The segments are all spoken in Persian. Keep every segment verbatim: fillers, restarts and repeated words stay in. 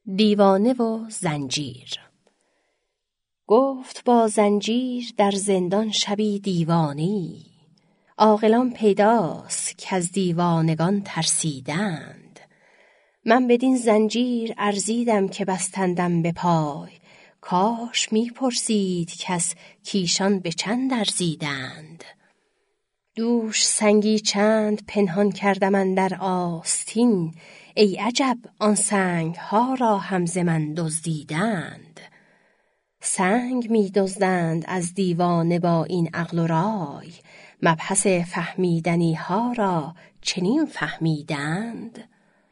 دیوانه و زنجیر. گفت با زنجیر در زندان شبی دیوانی، عاقلان پیداست که از دیوانگان ترسیدند. من بدین زنجیر ارزیدم که بستندم به پای، کاش می پرسید کس کیشان به چند ارزیدند. دوش سنگی چند پنهان کردم اندر آستین، ای عجب آن سنگ ها را هم ز من دزدیدند. سنگ می دزدند از دیوانه با این عقل و رای، مبحث فهمیدنی ها را چنین فهمیدند.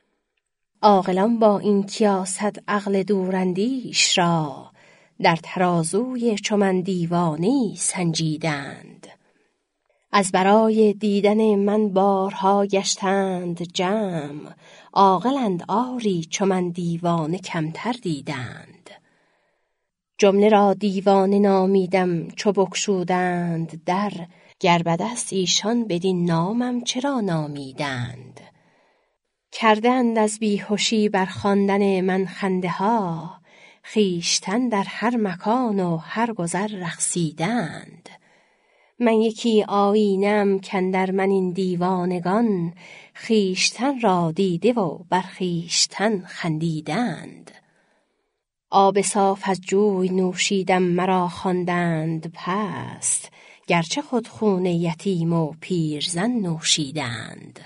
عاقلان با این کیاست عقل دوراندیش را، در ترازوی چو من دیوانه‌ای سنجیدند. از برای دیدن من بارها گشتند جمع، عاقلند آری چو من دیوانه کمتر دیدند. جمله را دیوانه نامیدم چو بگشودند در، گر بد است ایشان بدین نامم چرا نامیدند. کردند از بیهوشی بر خواندن من خنده ها، خویشتن در هر مکان و هر گذر رقصیدند. من یکی آیینه‌ام کاندر من این دیوانگان، خویشتن را دیده و بر خویشتن خندیدند. آب صاف از جوی نوشیدم مرا خواندند پست، گرچه خود خون یتیم و پیرزن نوشیدند.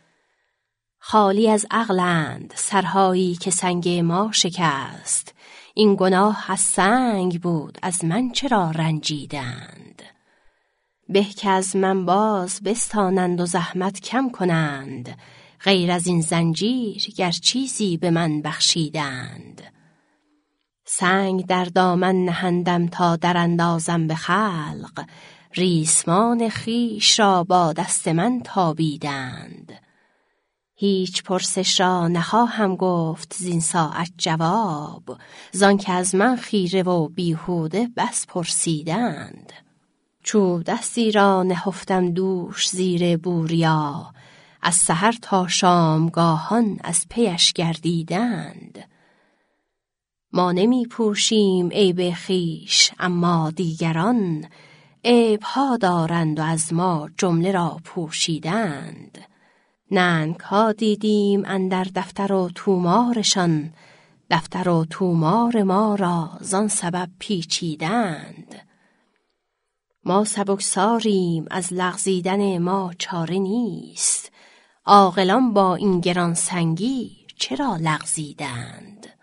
خالی از عقلند سرهایی که سنگ ما شکست، این گناه از سنگ بود از من چرا رنجیدند. به که از من باز بستانند و زحمت کم کنند، غیر از این زنجیر گر چیزی به من بخشیدند. سنگ در دامن نهندم تا در اندازم به خلق، ریسمان خویش را با دست من تابیدند. هیچ پرسش را نخواهم گفت زین ساعت جواب، زان که از من خیره و بیهوده بس پرسیدند. چوب دستی را نهفتم دوش زیر بوریا، از سحر تا شامگاهان از پیش گردیدند. ما نمی پوشیم عیب خویش اما دیگران، عیبها دارند و از ما جمله را پوشیدند. ننگ ها دیدیم اندر دفتر و طومارشان، دفتر و طومار ما را زان سبب پیچیدند. ما سبکساریم از لغزیدن ما چاره نیست، عاقلان با این گران سنگی چرا لغزیدند.